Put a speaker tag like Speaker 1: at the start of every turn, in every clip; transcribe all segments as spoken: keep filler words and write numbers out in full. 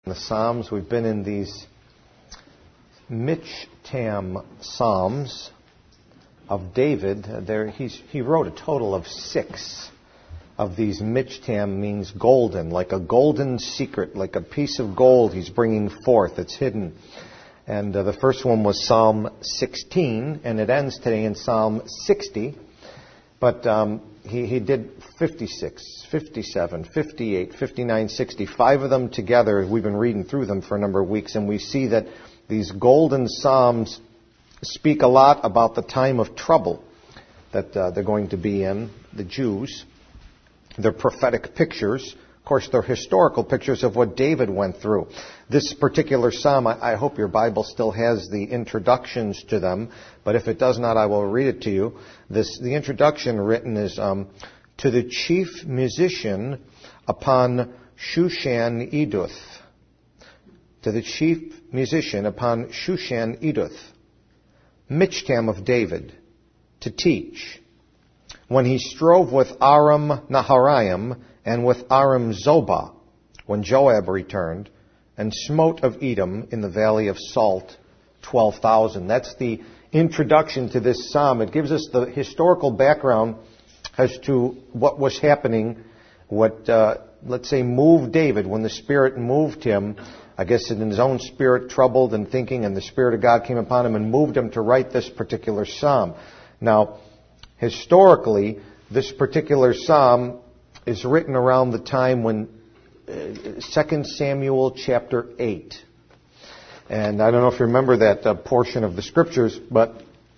Speaker 1: The Psalms, we've been in these Michtam Psalms of David. There, he's, he wrote a total of six of these. Michtam means golden, like a golden secret, like a piece of gold he's bringing forth. It's hidden. And uh, the first one was Psalm sixteen, and it ends today in Psalm sixty. But um, he, he did fifty-six, fifty-seven, fifty-eight, fifty-nine, sixty. Five of them together. We've been reading through them for a number of weeks, and we see that these golden psalms speak a lot about the time of trouble that uh, they're going to be in, the Jews. They're prophetic pictures. Of course, they're historical pictures of what David went through. This particular psalm, I, I hope your Bible still has the introductions to them, but if it does not, I will read it to you. This, the introduction written is, um, to the chief musician upon Shushan Eduth. To the chief musician upon Shushan Eduth. Michtam of David, to teach. When he strove with Aram Naharaim and with Aram Zobah, when Joab returned, and smote of Edom in the valley of Salt, twelve thousand. That's the introduction to this psalm. It gives us the historical background as to what was happening, what, uh, let's say, moved David when the Spirit moved him. I guess in his own spirit, troubled and thinking, and the Spirit of God came upon him and moved him to write this particular psalm. Now, historically, this particular psalm is written around the time when uh, Second Samuel chapter eight. And I don't know if you remember that uh, portion of the Scriptures, but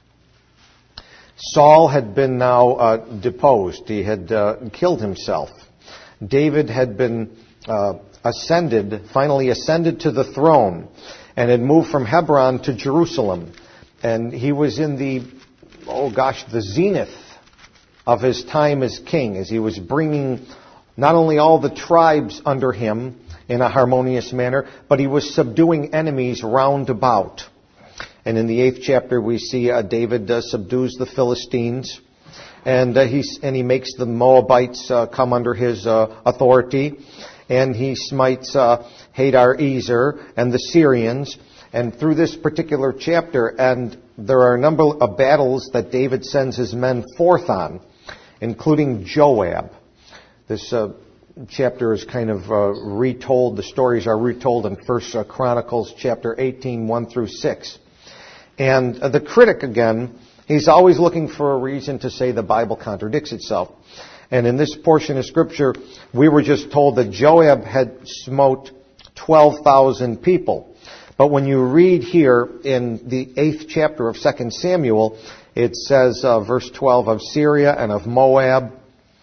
Speaker 1: Saul had been now uh, deposed. He had uh, killed himself. David had been uh, ascended, finally ascended to the throne, and had moved from Hebron to Jerusalem. And he was in the, oh gosh, the zenith of his time as king, as he was bringing not only all the tribes under him in a harmonious manner, but he was subduing enemies round about. And in the eighth chapter we see uh, David uh, subdues the Philistines, and uh, he and he makes the Moabites uh, come under his uh, authority, and he smites uh, Hadar Ezer and the Syrians. And through this particular chapter, and there are a number of battles that David sends his men forth on, including Joab. This uh, chapter is kind of uh, retold. The stories are retold in First uh, Chronicles chapter eighteen, one through six. And uh, the critic, again, he's always looking for a reason to say the Bible contradicts itself. And in this portion of Scripture, we were just told that Joab had smote twelve thousand people. But when you read here in the eighth chapter of Second Samuel, it says, uh, verse twelve, of Syria and of Moab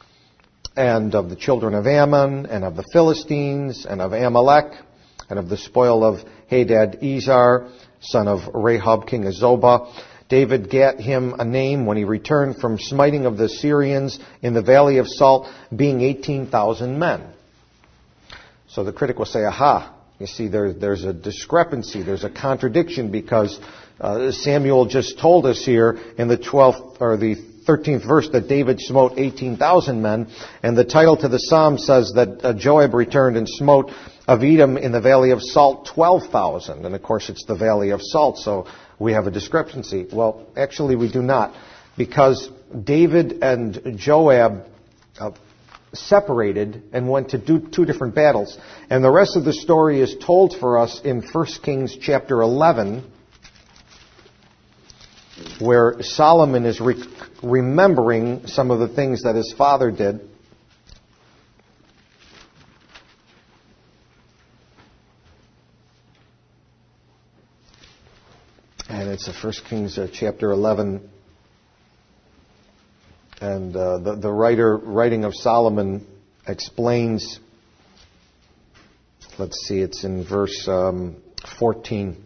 Speaker 1: and of the children of Ammon and of the Philistines and of Amalek and of the spoil of Hadad Ezer, son of Rahab, king of Zobah. David gat him a name when he returned from smiting of the Syrians in the valley of Salt, being eighteen thousand men. So the critic will say, aha, you see, there, there's a discrepancy, there's a contradiction, because uh, Samuel just told us here in the twelfth or the thirteenth verse that David smote eighteen thousand men, and the title to the psalm says that uh, Joab returned and smote of Edom in the valley of Salt twelve thousand. And of course it's the valley of Salt, so we have a discrepancy. Well, actually we do not, because David and Joab uh, separated and went to do two different battles. And the rest of the story is told for us in First Kings chapter eleven, where Solomon is re- remembering some of the things that his father did. And it's First Kings uh, chapter eleven. And uh, the, the writer writing of Solomon explains, let's see, it's in verse um, fourteen.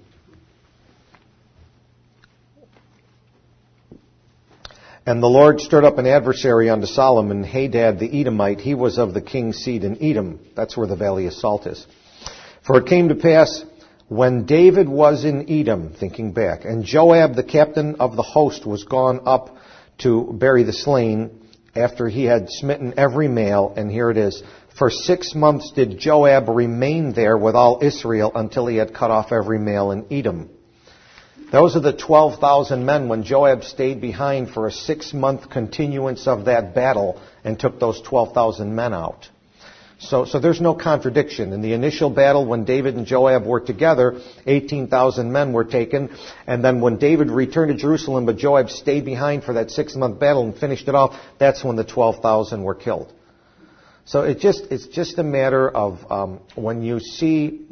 Speaker 1: And the Lord stirred up an adversary unto Solomon, Hadad the Edomite. He was of the king's seed in Edom. That's where the valley of Salt is. For it came to pass, when David was in Edom, thinking back, and Joab the captain of the host was gone up to bury the slain, after he had smitten every male, and here it is, For six months did Joab remain there with all Israel until he had cut off every male in Edom. Those are the twelve thousand men when Joab stayed behind for a six-month continuance of that battle and took those twelve thousand men out. So, so there's no contradiction. In the initial battle, when David and Joab were together, eighteen thousand men were taken. And then when David returned to Jerusalem, but Joab stayed behind for that six-month battle and finished it off, that's when the twelve thousand were killed. So it just, it's just a matter of um, when you see...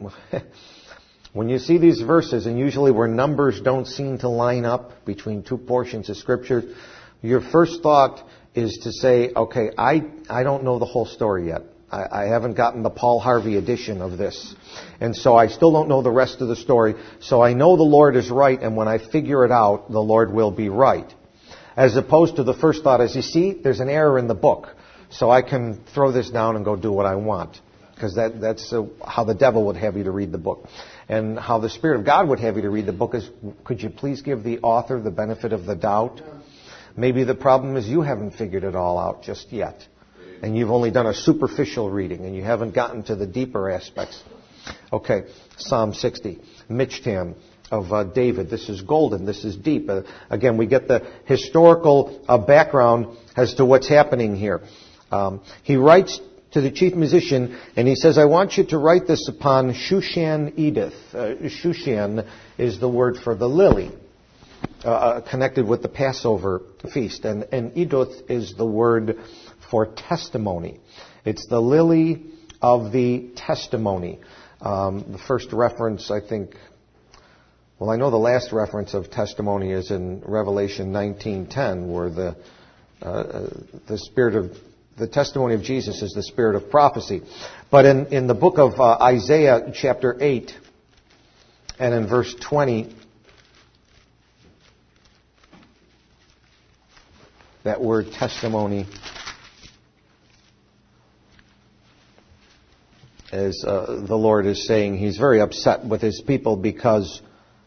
Speaker 1: When you see these verses, and usually where numbers don't seem to line up between two portions of Scripture, your first thought is to say, okay, I, I don't know the whole story yet. I, I haven't gotten the Paul Harvey edition of this. And so I still don't know the rest of the story. So I know the Lord is right, and when I figure it out, the Lord will be right. As opposed to the first thought is, you see, there's an error in the book. So I can throw this down and go do what I want. Because that, that's uh, how the devil would have you to read the book. And how the Spirit of God would have you to read the book is, could you please give the author the benefit of the doubt? Maybe the problem is you haven't figured it all out just yet. And you've only done a superficial reading and you haven't gotten to the deeper aspects. Okay, Psalm sixty, Michtam of uh, David. This is golden. This is deep. Uh, again, we get the historical uh, background as to what's happening here. Um, he writes to the chief musician, and he says, I want you to write this upon Shushan Edith. Uh, Shushan is the word for the lily, uh, connected with the Passover feast. And, and Edith is the word for testimony. It's the lily of the testimony. Um, the first reference, I think, well, I know the last reference of testimony is in Revelation nineteen ten, where the uh, the spirit of The testimony of Jesus is the spirit of prophecy. But in, in the book of uh, Isaiah chapter eight and in verse twenty, that word testimony as uh, the Lord is saying, He's very upset with His people because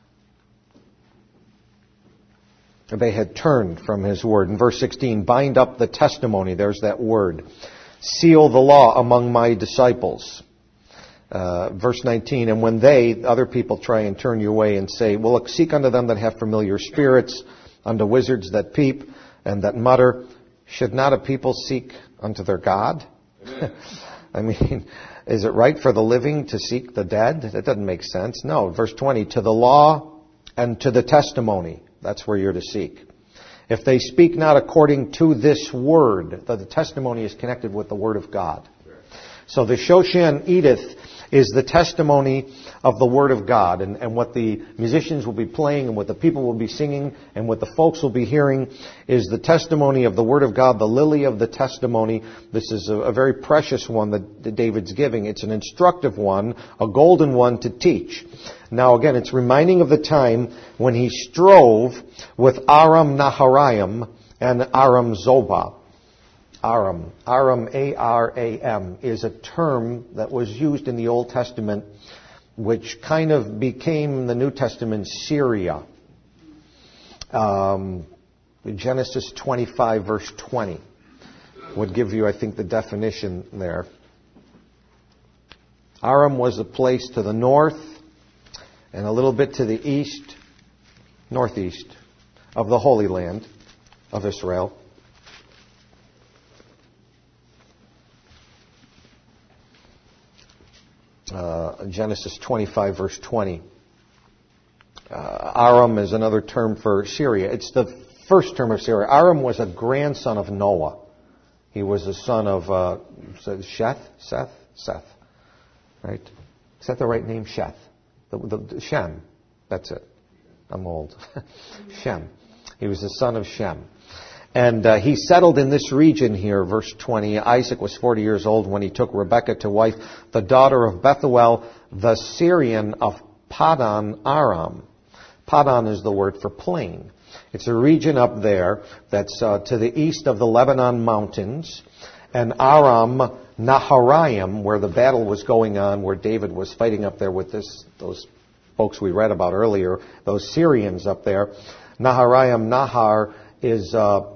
Speaker 1: they had turned from His word. In verse sixteen, bind up the testimony. There's that word. Seal the law among my disciples. Uh, verse nineteen, and when they, other people, try and turn you away and say, well, seek unto them that have familiar spirits, unto wizards that peep and that mutter. Should not a people seek unto their God? I mean, is it right for the living to seek the dead? That doesn't make sense. No. Verse twenty, to the law and to the testimony. That's where you're to seek. If they speak not according to this word, the testimony is connected with the word of God. So the Shoshan Edith is the testimony of the Word of God. And, and what the musicians will be playing and what the people will be singing and what the folks will be hearing is the testimony of the Word of God, the lily of the testimony. This is a, a very precious one that, that David's giving. It's an instructive one, a golden one to teach. Now again, it's reminding of the time when he strove with Aram Naharaim and Aram Zobah. Aram. Aram, A R A M, is a term that was used in the Old Testament, which kind of became the New Testament Syria. Um, Genesis twenty-five, verse twenty, would give you, I think, the definition there. Aram was a place to the north and a little bit to the east, northeast of the Holy Land of Israel. Uh, Genesis twenty-five, verse twenty. Uh, Aram is another term for Syria. It's the first term of Syria. Aram was a grandson of Noah. He was a son of uh, Sheth, Seth, Seth, right? Is that the right name? Sheth, the, the, the Shem. That's it. I'm old. Shem. He was the son of Shem. And uh, he settled in this region here, verse twenty. Isaac was forty years old when he took Rebekah to wife, the daughter of Bethuel, the Syrian of Padan Aram. Padan is the word for plain. It's a region up there that's uh, to the east of the Lebanon mountains. And Aram Naharaim, where the battle was going on, where David was fighting up there with this, those folks we read about earlier, those Syrians up there. Naharaim, Nahar is... Uh,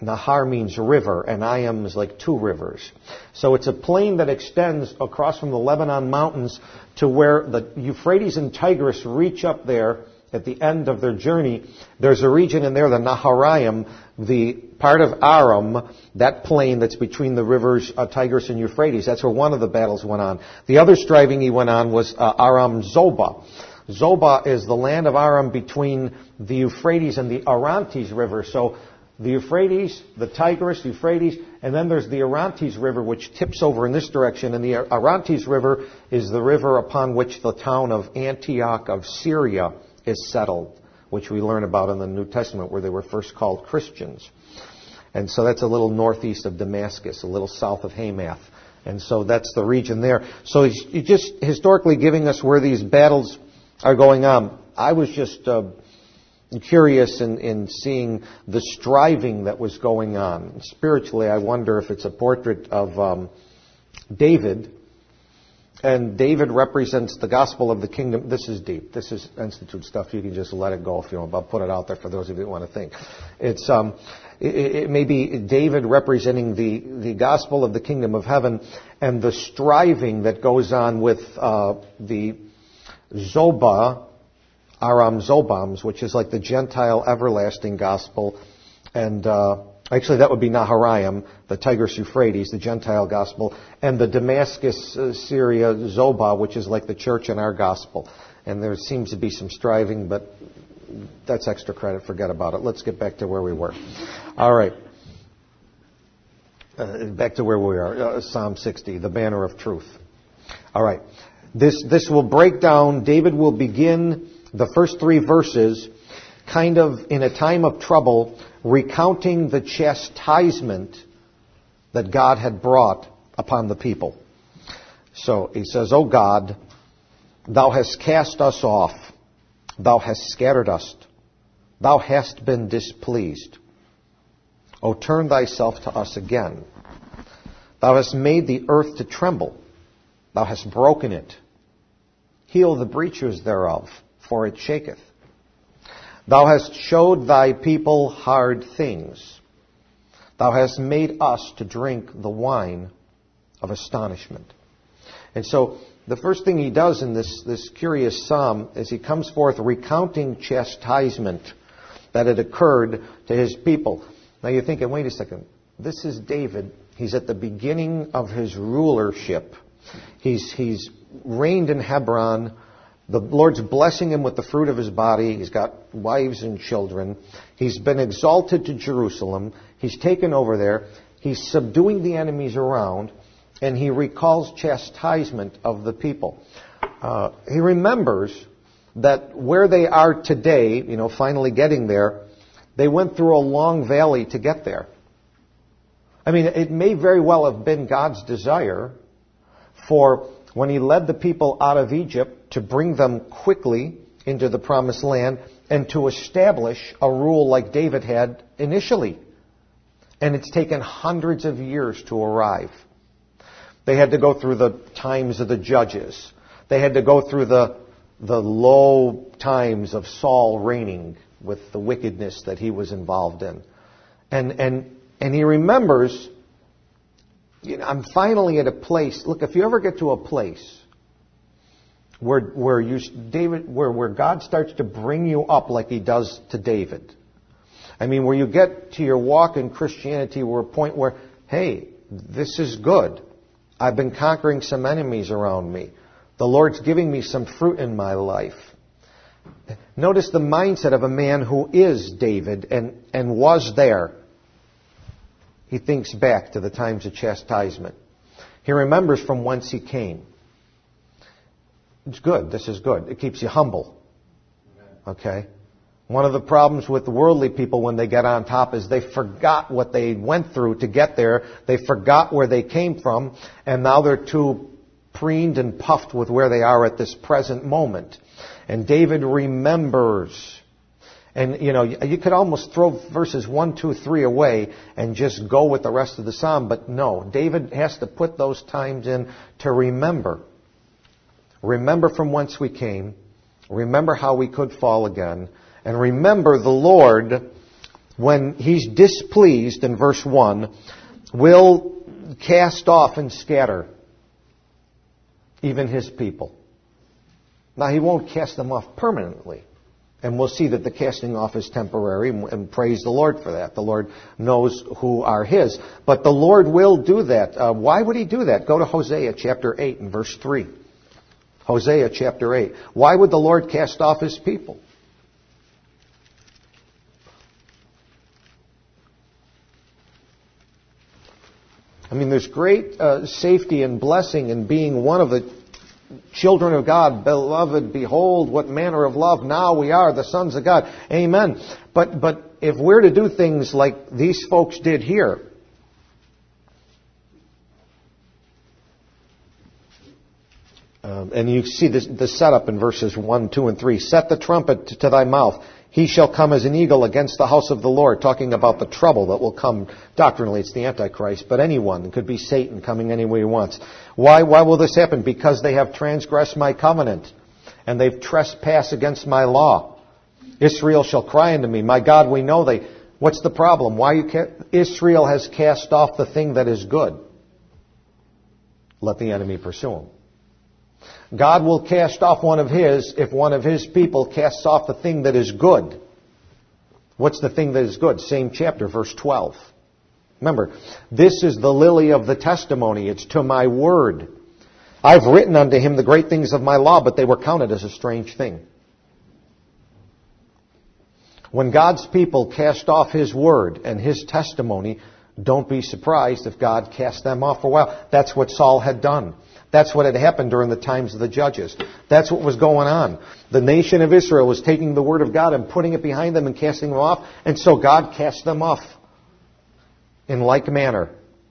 Speaker 1: Nahar means river, and Ayam is like two rivers. So it's a plain that extends across from the Lebanon mountains to where the Euphrates and Tigris reach up there at the end of their journey. There's a region in there, the Naharaim, the part of Aram, that plain that's between the rivers uh, Tigris and Euphrates. That's where one of the battles went on. The other striving he went on was uh, Aram Zobah. Zobah is the land of Aram between the Euphrates and the Orontes River. So the Euphrates, the Tigris, Euphrates, and then there's the Orontes River, which tips over in this direction. And the Orontes River is the river upon which the town of Antioch of Syria is settled, which we learn about in the New Testament, where they were first called Christians. And so that's a little northeast of Damascus, a little south of Hamath. And so that's the region there. So he's just historically giving us where these battles are going on. I was just uh, curious in, in seeing the striving that was going on. Spiritually, I wonder if it's a portrait of um, David. And David represents the gospel of the kingdom. This is deep. This is Institute stuff. You can just let it go if you want, but put it out there for those of you who want to think. It's um, it, it may be David representing the, the gospel of the kingdom of heaven and the striving that goes on with uh, the Zobah, Aram Zobams, which is like the Gentile everlasting gospel, and uh, actually that would be Naharaim, the Tigris Euphrates, the Gentile gospel, and the Damascus uh, Syria Zobah, which is like the church in our gospel. And there seems to be some striving, but that's extra credit. Forget about it. Let's get back to where we were. All right. Uh, back to where we are. Uh, Psalm sixty, the banner of truth. All right. This, this will break down. David will begin the first three verses kind of in a time of trouble, recounting the chastisement that God had brought upon the people. So he says, O God, thou hast cast us off. Thou hast scattered us. Thou hast been displeased. O turn thyself to us again. Thou hast made the earth to tremble. Thou hast broken it. Heal the breaches thereof, for it shaketh. Thou hast showed thy people hard things. Thou hast made us to drink the wine of astonishment. And so the first thing he does in this, this curious psalm is he comes forth recounting chastisement that had occurred to his people. Now you're thinking, wait a second, this is David. He's at the beginning of his rulership. He's, he's reigned in Hebron. The Lord's blessing him with the fruit of his body. He's got wives and children. He's been exalted to Jerusalem. He's taken over there. He's subduing the enemies around. And he recalls chastisement of the people. Uh, he remembers that where they are today, you know, finally getting there, they went through a long valley to get there. I mean, it may very well have been God's desire for when he led the people out of Egypt to bring them quickly into the promised land and to establish a rule like David had initially. And it's taken hundreds of years to arrive. They had to go through the times of the judges. They had to go through the, the low times of Saul reigning with the wickedness that he was involved in. And, and, and he remembers, you know, I'm finally at a place. Look, if you ever get to a place where where you David where where God starts to bring you up like he does to David. I mean, where you get to your walk in Christianity, where a point where, hey, this is good. I've been conquering some enemies around me. The Lord's giving me some fruit in my life. Notice the mindset of a man who is David and, and was there. He thinks back to the times of chastisement. He remembers from whence he came. It's good. This is good. It keeps you humble. Okay? One of the problems with the worldly people when they get on top is they forgot what they went through to get there. They forgot where they came from, and now they're too preened and puffed with where they are at this present moment. And David remembers. And, you know, you could almost throw verses one, two, three away and just go with the rest of the psalm. But no, David has to put those times in to remember. Remember from whence we came. Remember how we could fall again. And remember the Lord when he's displeased, in verse one, will cast off and scatter even his people. Now, he won't cast them off permanently. And we'll see that the casting off is temporary, and praise the Lord for that. The Lord knows who are his. But the Lord will do that. Uh, why would he do that? Go to Hosea chapter eight and verse three. Hosea chapter eight. Why would the Lord cast off his people? I mean, there's great uh, safety and blessing in being one of the children of God. Beloved, behold, what manner of love now we are, the sons of God. Amen. But but if we're to do things like these folks did here, um, and you see this, the setup in verses one, two, and three. Set the trumpet to thy mouth. He shall come as an eagle against the house of the Lord, talking about the trouble that will come. Doctrinally, it's the Antichrist, but anyone. It could be Satan coming any way he wants. Why, why will this happen? Because they have transgressed my covenant, and they've trespassed against my law. Israel shall cry unto me, my God, we know thee. What's the problem? Why you ca- Israel has cast off the thing that is good. Let the enemy pursue him. God will cast off one of his if one of his people casts off the thing that is good. What's the thing that is good? Same chapter, verse twelve. Remember, this is the lily of the testimony. It's to my word. I've written unto him the great things of my law, but they were counted as a strange thing. When God's people cast off his word and his testimony, don't be surprised if God cast them off for a while. That's what Saul had done. That's what had happened during the times of the judges. That's what was going on. The nation of Israel was taking the word of God and putting it behind them and casting them off. And so God cast them off in like manner.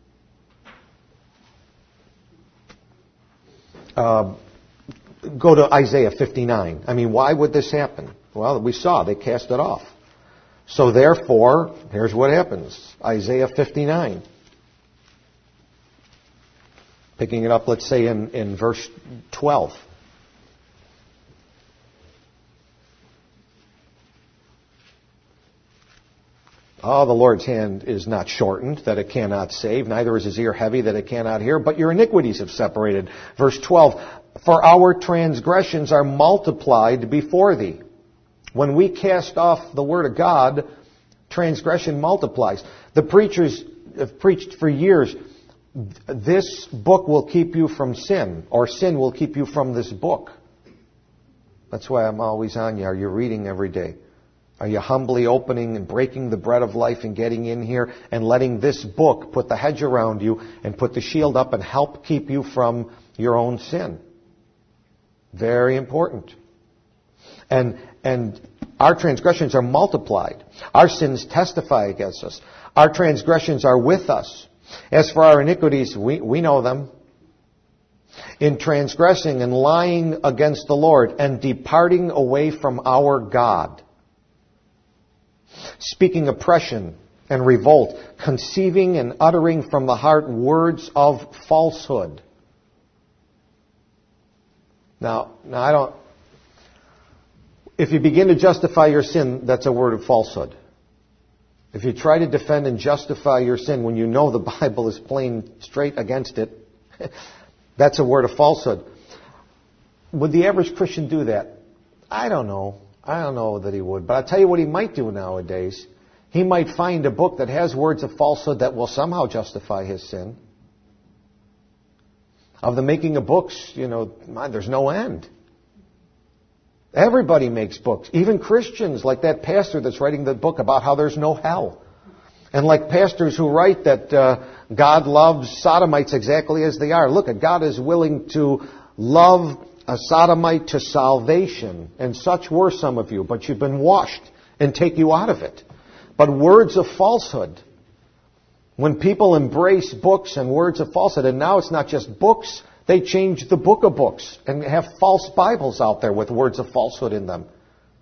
Speaker 1: Uh, go to Isaiah fifty-nine. I mean, why would this happen? Well, we saw they cast it off. So therefore, here's what happens. Isaiah fifty-nine. Picking it up, let's say, in, in verse twelve. Oh, the Lord's hand is not shortened, that it cannot save, neither is his ear heavy, that it cannot hear, but your iniquities have separated. Verse twelve, for our transgressions are multiplied before thee. When we cast off the word of God, transgression multiplies. The preachers have preached for years, this book will keep you from sin, or sin will keep you from this book. That's why I'm always on you. Are you reading every day? Are you humbly opening and breaking the bread of life and getting in here and letting this book put the hedge around you and put the shield up and help keep you from your own sin? Very important. And and our transgressions are multiplied. Our sins testify against us. Our transgressions are with us. As for our iniquities, we, we know them. In transgressing and lying against the Lord and departing away from our God. Speaking oppression and revolt, conceiving and uttering from the heart words of falsehood. Now, now I don't... If you begin to justify your sin, that's a word of falsehood. If you try to defend and justify your sin when you know the Bible is plain straight against it, that's a word of falsehood. Would the average Christian do that? I don't know. I don't know that he would. But I'll tell you what he might do nowadays. He might find a book that has words of falsehood that will somehow justify his sin. Of the making of books, you know, there's no end. Everybody makes books. Even Christians, like that pastor that's writing the book about how there's no hell. And like pastors who write that uh, God loves sodomites exactly as they are. Look, God is willing to love a sodomite to salvation. And such were some of you. But you've been washed and take you out of it. But words of falsehood. When people embrace books and words of falsehood, and now it's not just books, they change the book of books and have false Bibles out there with words of falsehood in them.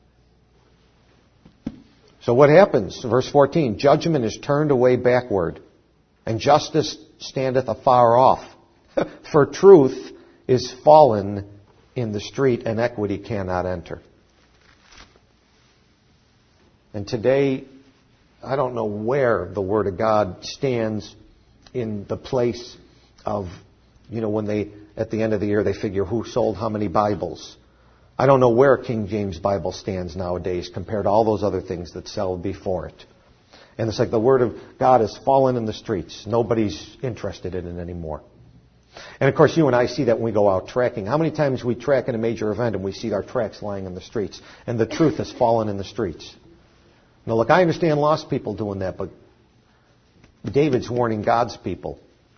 Speaker 1: So what happens? Verse fourteen, judgment is turned away backward, and justice standeth afar off. For truth is fallen in the street, and equity cannot enter. And today, I don't know where the Word of God stands in the place of, you know, when they, at the end of the year, they figure who sold how many Bibles. I don't know where King James Bible stands nowadays compared to all those other things that sell before it. And it's like the Word of God has fallen in the streets. Nobody's interested in it anymore. And of course, you and I see that when we go out tracking. How many times we track in a major event and we see our tracks lying in the streets and the truth has fallen in the streets? Now look, I understand lost people doing that, but David's warning God's people.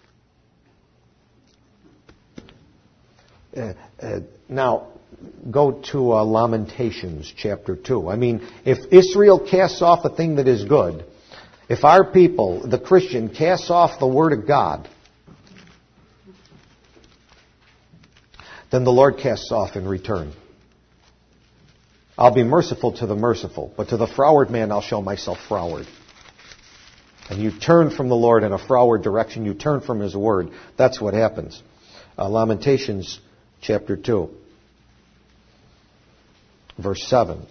Speaker 1: Uh, uh, now, go to uh, Lamentations chapter two. I mean, if Israel casts off a thing that is good, if our people, the Christian, casts off the Word of God, then the Lord casts off in return. I'll be merciful to the merciful, but to the froward man I'll show myself froward. And you turn from the Lord in a froward direction, you turn from His Word. That's what happens. Uh, Lamentations chapter two, verse seven.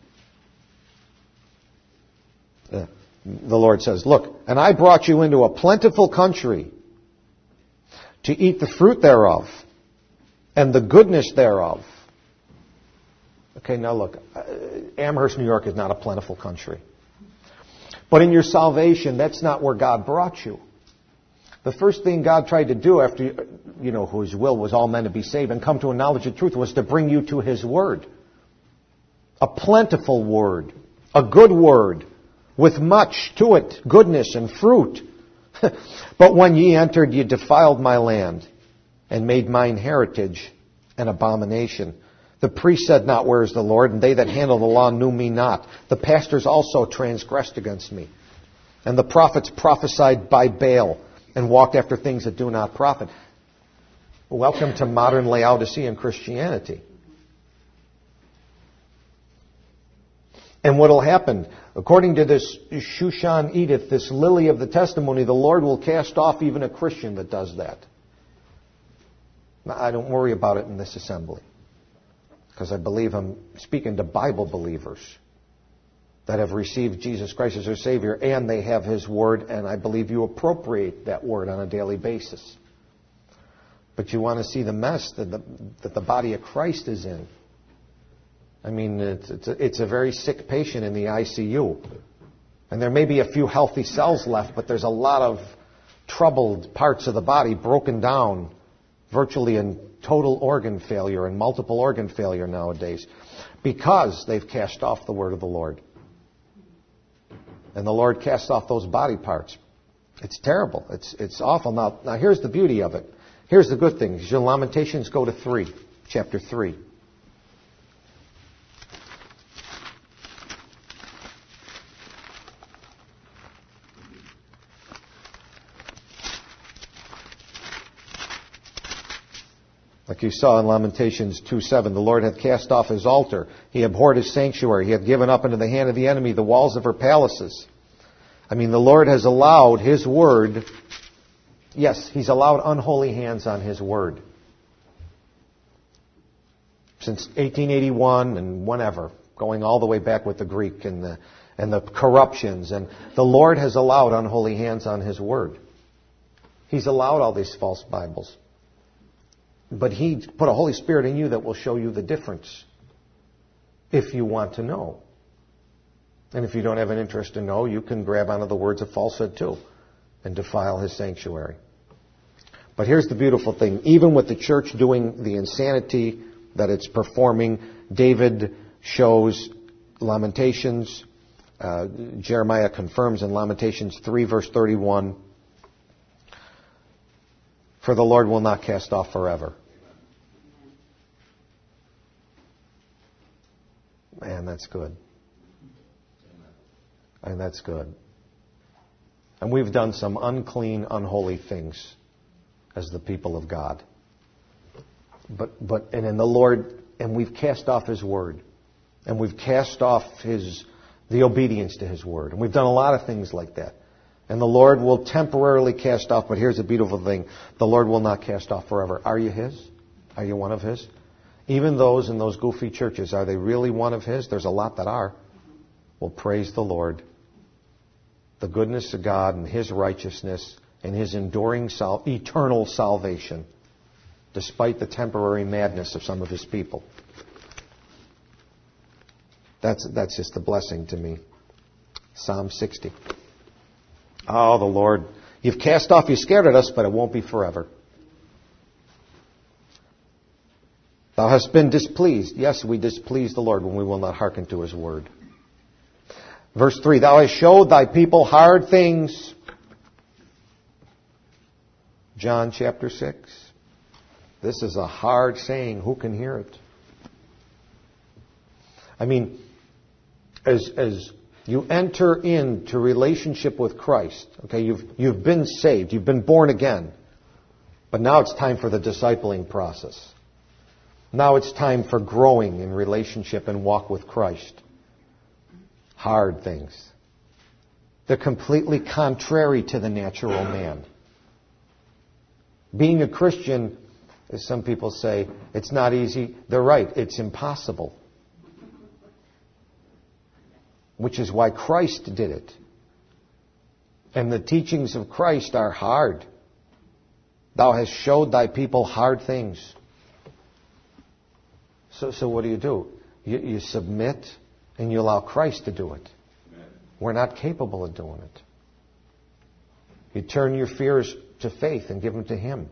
Speaker 1: Uh, the Lord says, look, and I brought you into a plentiful country to eat the fruit thereof and the goodness thereof. Okay, now look, uh, Amherst, New York is not a plentiful country. But in your salvation, that's not where God brought you. The first thing God tried to do after, you know, whose will was all men to be saved and come to a knowledge of truth was to bring you to His Word. A plentiful Word. A good Word. With much to it. Goodness and fruit. But when ye entered, ye defiled my land and made mine heritage an abomination. The priest said not, where is the Lord? And they that handle the law knew me not. The pastors also transgressed against me. And the prophets prophesied by Baal and walked after things that do not profit. Welcome to modern Laodicean Christianity. And what will happen? According to this Shushan Edith, this lily of the testimony, the Lord will cast off even a Christian that does that. Now, I don't worry about it in this assembly. Because I believe I'm speaking to Bible believers that have received Jesus Christ as their Savior, and they have His Word, and I believe you appropriate that Word on a daily basis. But you want to see the mess that the, that the body of Christ is in. I mean, it's, it's, a, it's a very sick patient in the I C U. And there may be a few healthy cells left, but there's a lot of troubled parts of the body broken down, virtually in total organ failure and multiple organ failure nowadays, because they've cast off the Word of the Lord. And the Lord casts off those body parts. It's terrible. It's it's awful. Now, now here's the beauty of it. Here's the good thing. Your Lamentations, go to three, chapter three. Like you saw in Lamentations two seven, the Lord hath cast off His altar. He abhorred His sanctuary. He hath given up into the hand of the enemy the walls of her palaces. I mean, the Lord has allowed His Word, yes, He's allowed unholy hands on His Word. Since eighteen eighty-one and whenever, going all the way back with the Greek and the, and the corruptions. And the Lord has allowed unholy hands on His Word. He's allowed all these false Bibles. But He put a Holy Spirit in you that will show you the difference if you want to know. And if you don't have an interest to know, you can grab onto the words of falsehood too and defile His sanctuary. But here's the beautiful thing. Even with the church doing the insanity that it's performing, David shows Lamentations. Uh, Jeremiah confirms in Lamentations three verse thirty-one, for the Lord will not cast off forever. Man, that's good. And that's good. And we've done some unclean, unholy things as the people of God. But, but, and in the Lord, and we've cast off His Word. And we've cast off His, the obedience to His Word. And we've done a lot of things like that. And the Lord will temporarily cast off, but here's the beautiful thing. The Lord will not cast off forever. Are you His? Are you one of His? Even those in those goofy churches, are they really one of His? There's a lot that are. Well, praise the Lord. the goodness of God and His righteousness and His enduring, sal- eternal salvation, despite the temporary madness of some of His people. That's, that's just a blessing to me. Psalm sixty. Oh, the Lord, you've cast off, you scared at us, but it won't be forever. Thou hast been displeased. Yes, we displease the Lord when we will not hearken to His word. Verse three, Thou hast showed Thy people hard things. John chapter six. This is a hard saying. Who can hear it? I mean, as as you enter into relationship with Christ, okay, you've you've been saved, you've been born again, but now it's time for the discipling process. Now it's time for growing in relationship and walk with Christ. Hard things. They're completely contrary to the natural man. Being a Christian, as some people say, it's not easy. They're right. It's impossible. Which is why Christ did it. And the teachings of Christ are hard. Thou hast showed Thy people hard things. So, so what do you do? You, you submit and you allow Christ to do it. Amen. We're not capable of doing it. You turn your fears to faith and give them to Him.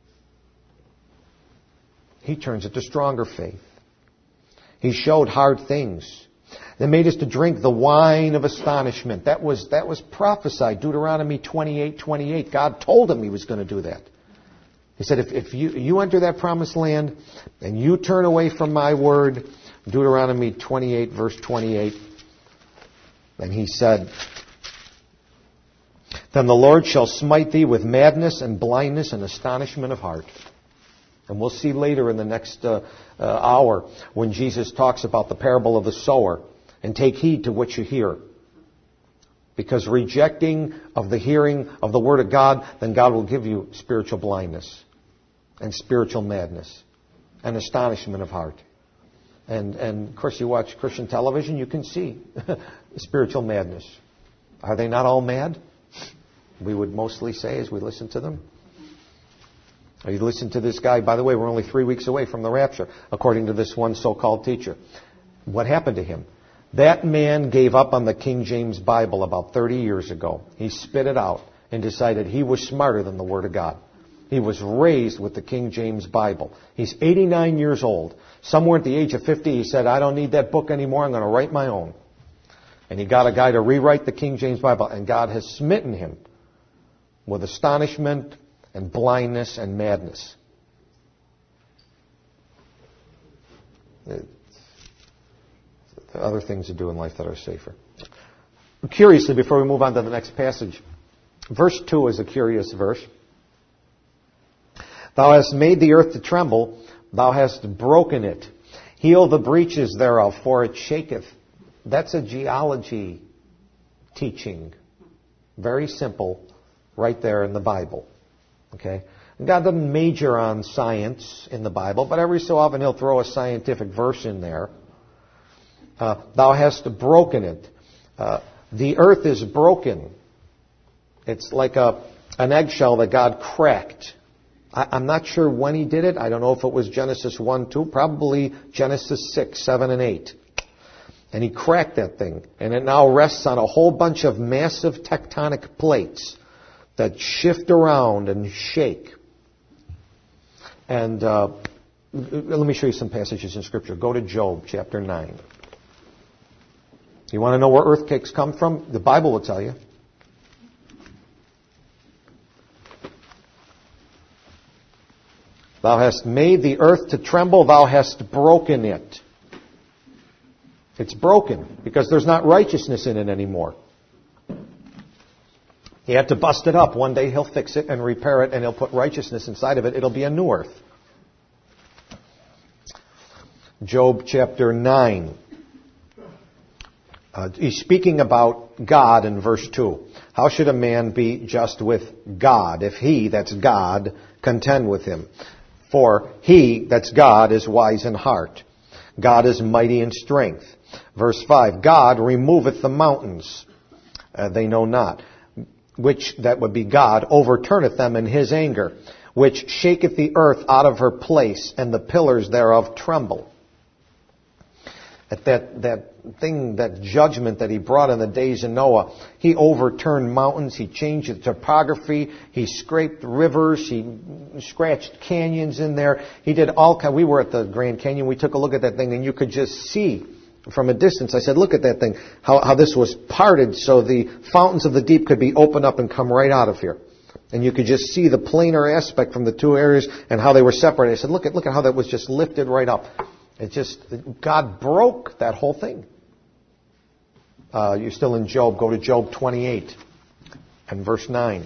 Speaker 1: He turns it to stronger faith. He showed hard things. They made us to drink the wine of astonishment. That was, that was prophesied. Deuteronomy twenty-eight twenty-eight. God told him He was going to do that. He said, if, if you, you enter that promised land and you turn away from my word, Deuteronomy twenty-eight, verse twenty-eight, and He said, then the Lord shall smite thee with madness and blindness and astonishment of heart. And we'll see later in the next uh, uh, hour when Jesus talks about the parable of the sower. And take heed to what you hear. Because rejecting of the hearing of the Word of God, then God will give you spiritual blindness and spiritual madness and astonishment of heart. And, and of course, you watch Christian television, you can see spiritual madness. Are they not all mad? We would mostly say as we listen to them. Or you listen to this guy, by the way, we're only three weeks away from the rapture, according to this one so-called teacher. What happened to him? That man gave up on the King James Bible about thirty years ago. He spit it out and decided he was smarter than the Word of God. He was raised with the King James Bible. He's eighty-nine years old. Somewhere at the age of fifty, he said, I don't need that book anymore. I'm going to write my own. And he got a guy to rewrite the King James Bible. And God has smitten him with astonishment and blindness and madness. There are other things to do in life that are safer. Curiously, before we move on to the next passage, verse two is a curious verse. Thou hast made the earth to tremble, thou hast broken it. Heal the breaches thereof, for it shaketh. That's a geology teaching. Very simple, right there in the Bible. Okay? God doesn't major on science in the Bible, but every so often He'll throw a scientific verse in there. Uh, thou hast broken it. Uh, the earth is broken. It's like a an eggshell that God cracked. I, I'm not sure when He did it. I don't know if it was Genesis one, two, probably Genesis six, seven, and eight. And He cracked that thing. And it now rests on a whole bunch of massive tectonic plates that shift around and shake. And uh, let me show you some passages in Scripture. Go to Job chapter nine. You want to know where earthquakes come from? The Bible will tell you. Thou hast made the earth to tremble, thou hast broken it. It's broken because there's not righteousness in it anymore. He had to bust it up. One day He'll fix it and repair it, and He'll put righteousness inside of it. It'll be a new earth. Job chapter nine. Uh, he's speaking about God in verse two. How should a man be just with God if he, that's God, contend with him? For he, that's God, is wise in heart. God is mighty in strength. Verse five, God removeth the mountains. uh, they know not, which, that would be God, overturneth them in his anger, which shaketh the earth out of her place, and the pillars thereof tremble. At that, that thing, that judgment that he brought in the days of Noah, he overturned mountains, he changed the topography, he scraped rivers, he scratched canyons in there. He did all kind. We were at the Grand Canyon, we took a look at that thing, and you could just see from a distance. I said, look at that thing, how, how this was parted so the fountains of the deep could be opened up and come right out of here. And you could just see the planar aspect from the two areas and how they were separated. I said, look at, look at how that was just lifted right up. It just, God broke that whole thing. Uh, you're still in Job. Go to Job twenty-eight and verse nine.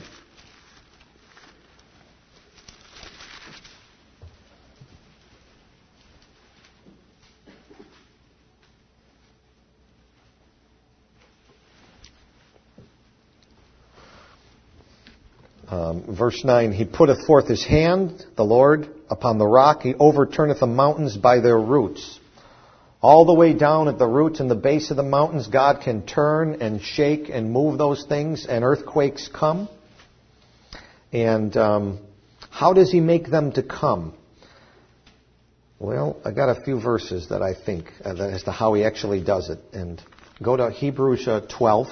Speaker 1: Um, verse nine, he putteth forth his hand, the Lord, upon the rock. He overturneth the mountains by their roots. All the way down at the roots and the base of the mountains, God can turn and shake and move those things, and earthquakes come. And um, how does he make them to come? Well, I got a few verses that I think uh, as to how he actually does it. And go to Hebrews uh, twelve.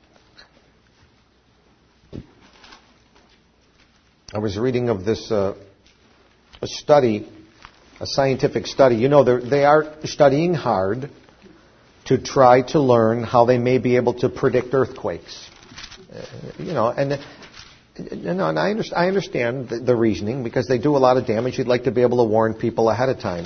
Speaker 1: I was reading of this uh, a study, a scientific study. You know, they are studying hard to try to learn how they may be able to predict earthquakes. Uh, you know, and you know, and I, under, I understand the, the reasoning, because they do a lot of damage. You'd like to be able to warn people ahead of time.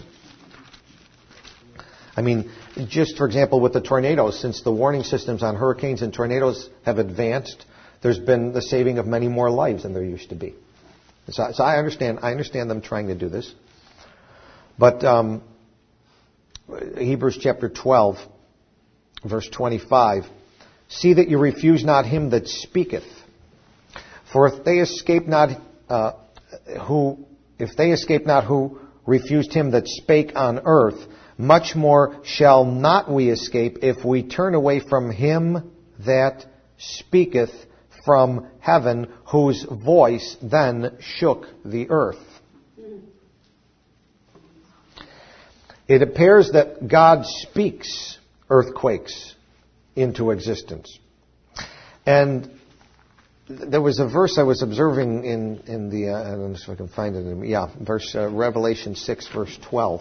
Speaker 1: I mean, just for example, with the tornadoes, since the warning systems on hurricanes and tornadoes have advanced, there's been the saving of many more lives than there used to be. So, so I understand. I understand them trying to do this, but um, Hebrews chapter twelve, verse twenty-five: see that you refuse not him that speaketh, for if they escape not uh, who, if they escape not who refused him that spake on earth, much more shall not we escape if we turn away from him that speaketh from heaven, whose voice then shook the earth. It appears that God speaks earthquakes into existence. And there was a verse I was observing in, in the, uh, I don't know if I can find it, in, yeah, verse, uh, Revelation six, verse twelve.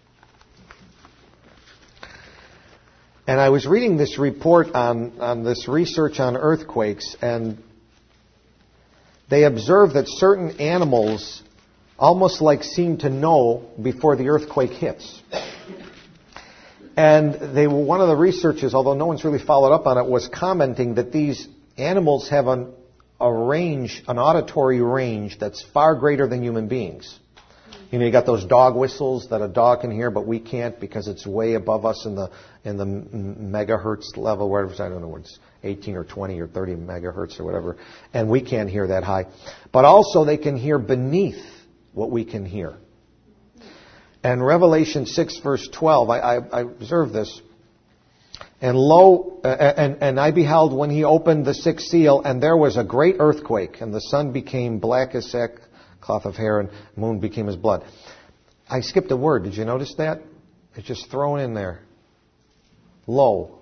Speaker 1: And I was reading this report on, on this research on earthquakes, and they observed that certain animals almost like seem to know before the earthquake hits. And they were, one of the researchers, although no one's really followed up on it, was commenting that these animals have an, a range, an auditory range that's far greater than human beings. You know, you got those dog whistles that a dog can hear, but we can't because it's way above us in the in the megahertz level, whatever. I don't know, it's eighteen or twenty or thirty megahertz or whatever, and we can't hear that high. But also, they can hear beneath what we can hear. And Revelation six, verse twelve, I, I, I observed this. And lo, uh, and, and I beheld when he opened the sixth seal, and there was a great earthquake, and the sun became black as sack cloth of hair, and the moon became as blood. I skipped a word. Did you notice that? It's just thrown in there. Lo.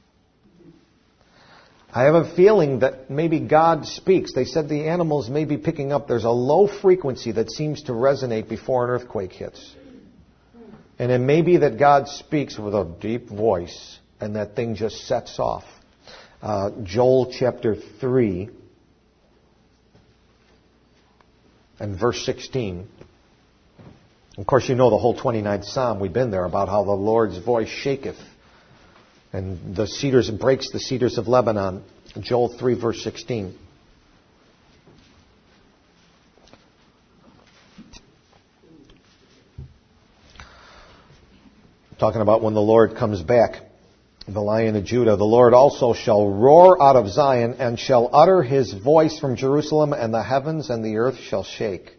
Speaker 1: I have a feeling that maybe God speaks. They said the animals may be picking up. There's a low frequency that seems to resonate before an earthquake hits. And it may be that God speaks with a deep voice, and that thing just sets off. Uh, Joel chapter three. And verse sixteen. Of course, you know the whole twenty-ninth Psalm. We've been there about how the Lord's voice shaketh. And the cedars, it breaks the cedars of Lebanon. Joel three, verse sixteen. Talking about when the Lord comes back, the Lion of Judah. The Lord also shall roar out of Zion, and shall utter his voice from Jerusalem, and the heavens and the earth shall shake.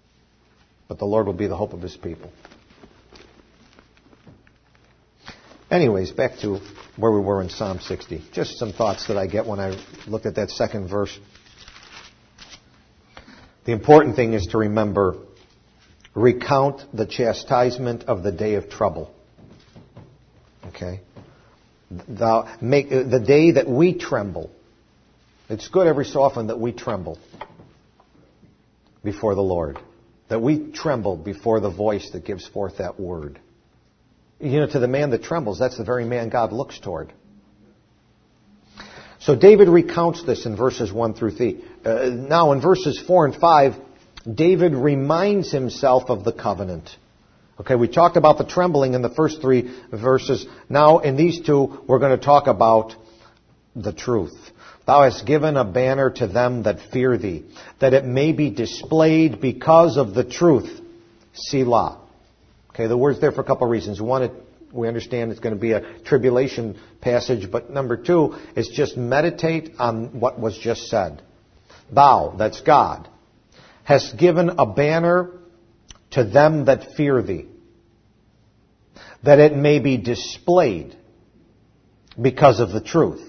Speaker 1: But the Lord will be the hope of his people. Anyways, back to where we were in Psalm sixty. Just some thoughts that I get when I looked at that second verse. The important thing is to remember, recount the chastisement of the day of trouble. Okay? Thou make the day that we tremble. It's good every so often that we tremble before the Lord. That we tremble before the voice that gives forth that word. You know, to the man that trembles, that's the very man God looks toward. So David recounts this in verses one through three. Uh, now in verses four and five, David reminds himself of the covenant. Okay, we talked about the trembling in the first three verses. Now in these two, we're going to talk about the truth. Thou hast given a banner to them that fear thee, that it may be displayed because of the truth. Selah. Okay, the word's there for a couple of reasons. One, it, we understand it's going to be a tribulation passage, but number two is just meditate on what was just said. Thou, that's God, hast given a banner to them that fear thee, that it may be displayed because of the truth.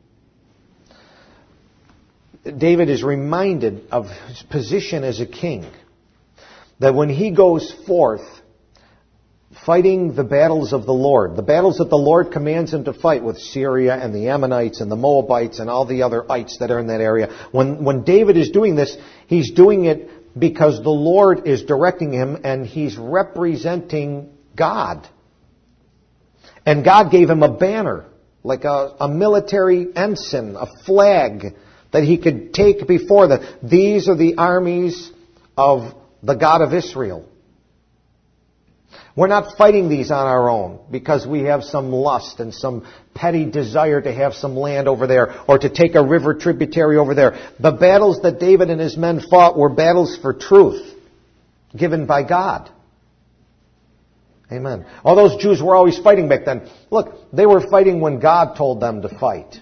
Speaker 1: David is reminded of his position as a king, that when he goes forth fighting the battles of the Lord, the battles that the Lord commands him to fight with Syria and the Ammonites and the Moabites and all the other ites that are in that area, when, when David is doing this, he's doing it because the Lord is directing him and he's representing God. And God gave him a banner, like a, a military ensign, a flag that he could take before them. These are the armies of the God of Israel. We're not fighting these on our own because we have some lust and some petty desire to have some land over there or to take a river tributary over there. The battles that David and his men fought were battles for truth given by God. Amen. All those Jews were always fighting back then. Look, they were fighting when God told them to fight.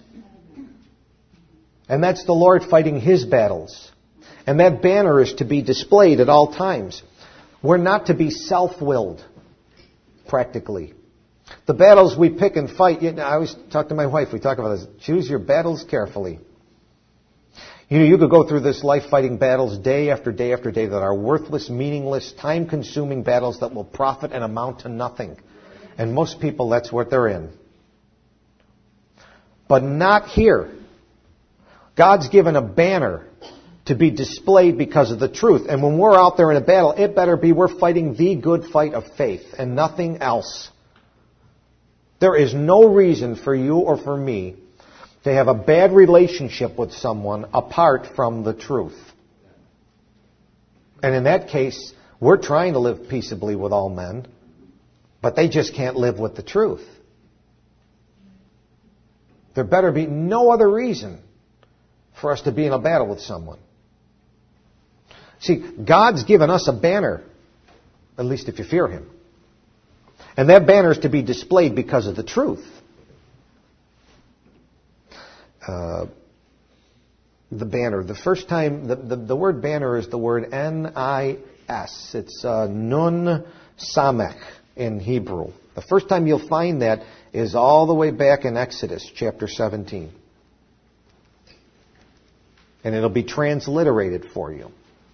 Speaker 1: And that's the Lord fighting His battles. And that banner is to be displayed at all times. We're not to be self-willed, practically. The battles we pick and fight, you know, I always talk to my wife, we talk about this, choose your battles carefully. You know, you could go through this life fighting battles day after day after day that are worthless, meaningless, time-consuming battles that will profit and amount to nothing. And most people, that's what they're in. But not here. God's given a banner to be displayed because of the truth. And when we're out there in a battle, it better be we're fighting the good fight of faith and nothing else. There is no reason for you or for me to have a bad relationship with someone apart from the truth. And in that case, we're trying to live peaceably with all men, but they just can't live with the truth. There better be no other reason for us to be in a battle with someone. See, God's given us a banner, at least if you fear Him. And that banner is to be displayed because of the truth. Uh, the banner. The first time, the, the, the word banner is the word N I S. It's uh, Nun Samech in Hebrew. The first time you'll find that is all the way back in Exodus chapter seventeen. And it'll be transliterated for you.